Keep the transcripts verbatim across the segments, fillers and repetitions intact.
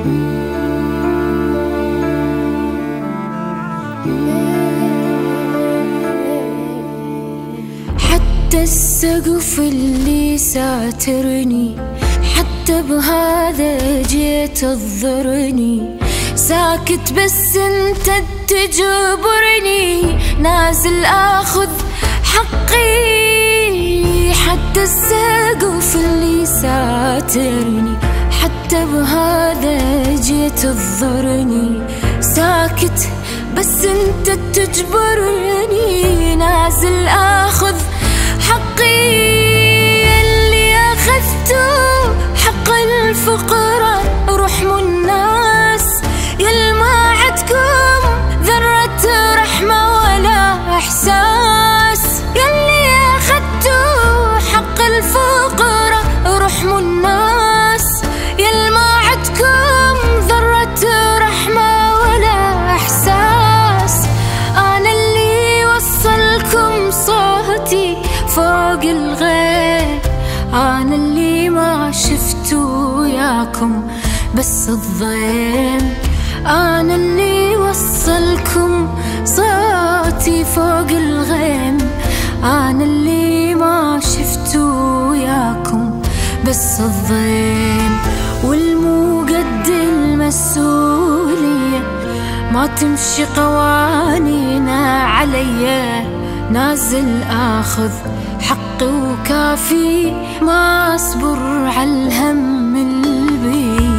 حتى السقف اللي ساترني، حتى بهذا جيت تضرني. ساكت بس انت تجبرني، نازل اخذ حقي. حتى السقف اللي ساترني، حتى بهذا جيت تضرني. ساكت بس انت تجبرني، نازل اخذ حقي. اللي اخذته حق الفقراء رحموا الناس، يل ما عدكم ذرة رحمة ولا احساس. يلي اخذته حق الفقراء رحموا الناس، يل ما عدكم ذرة رحمة ولا احساس. انا اللي وصلكم صوتي فوق الغيب، أنا اللي ما شفتوا وياكم بس الضيم. أنا اللي وصلكم صوتي فوق الغيم، أنا اللي ما شفتوا وياكم بس الضيم. والمو قد المسؤولية ما تمشي قوانينا عليا، نازل آخذ حقي وكافي، ما أصبر على الهم البيا.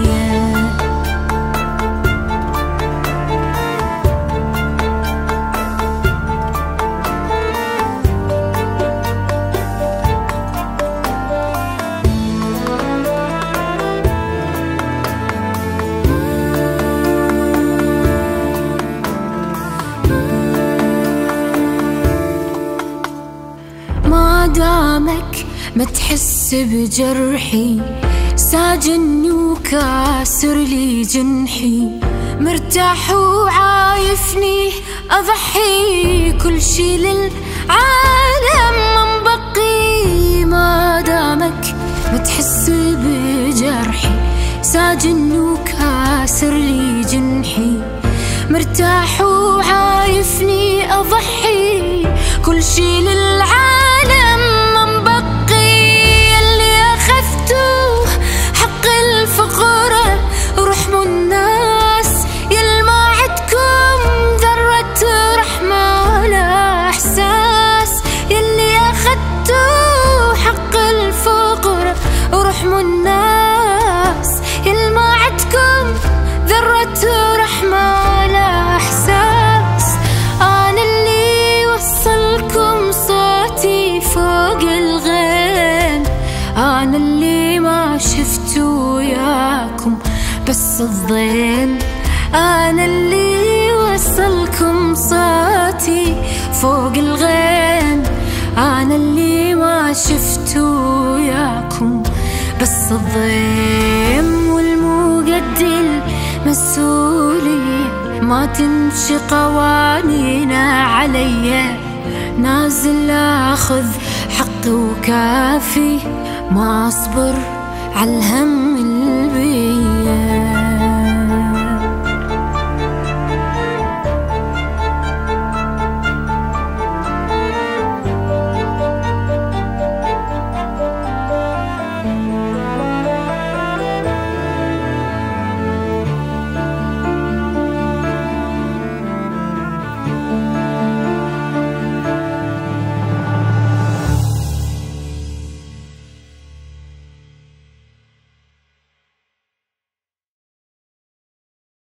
ما دامك ما تحس بجرحي، ساجني وكاسر لي جنحي. مرتاح وعايفني أضحي، كل شي للعالم منبقي. ما دامك ما تحس بجرحي، ساجني وكاسر لي جنحي. مرتاح وعايفني أضحي، كل شي للعالم منبقي. اللي أخذته حق الفقراء رحموا الناس، يل ما عدكم ذرة رحمة ولا إحساس. يلي أخذته حق الفقراء رحموا الناس، يل ما عدكم ذرة رحمة ولا إحساس. أنا اللي وصلكم صوتي فوق الغيم، أنا اللي ما شفت وياكم بس الضيم. أنا اللي وصلكم صوتي فوق الغيم، أنا اللي ما شفت وياكم بس الضيم. والمو قد المسؤولية ما تمشي قوانينا عليا، نازل اخذ حقي وكافي، ما اصبر على الهم البي.